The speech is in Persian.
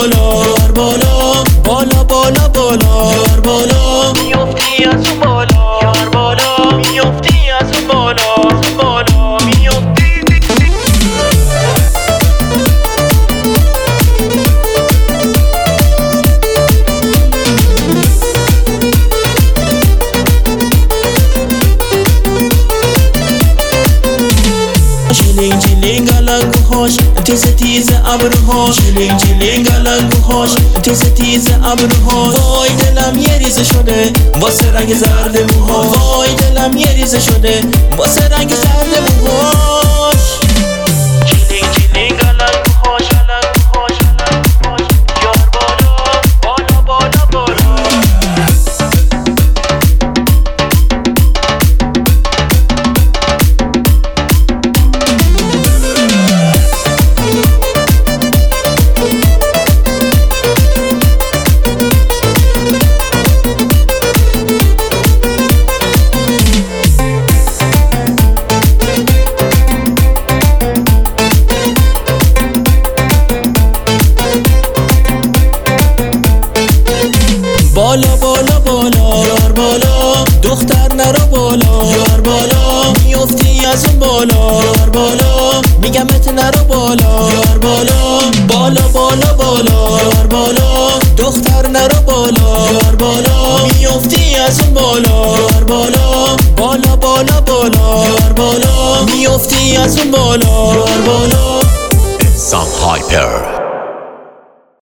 بالا یار بالا بالا بالا بالا یار بالا میافتی از اون بالا یار بالا میافتی از اون بالا بالا میافتی جلینگ جلینگ علنگوهاش تیز تیز ابروهاش جلینگ جلینگ علنگوهاش تیز تیز ابروهاش وای دلم یه ریزه شده واسه رنگ زرد موهاش وای دلم یه ریزه شده واسه رنگ زرد موهاش جلینگ جلینگ علنگوهاش علنگوهاش علنگوهاش یار بالا بالا بالا بالا بالا بالا بالا یار بالا دختر نرو بالا یار بالا میافتی از اون بالا یار بالا میگمت نرو بالا یار بالا بالا بالا بالا یار بالا دختر نرو بالا یار بالا میافتی از اون بالا یار بالا بالا بالا بالا یار بالا میافتی از اون بالا یار بالا Some hyper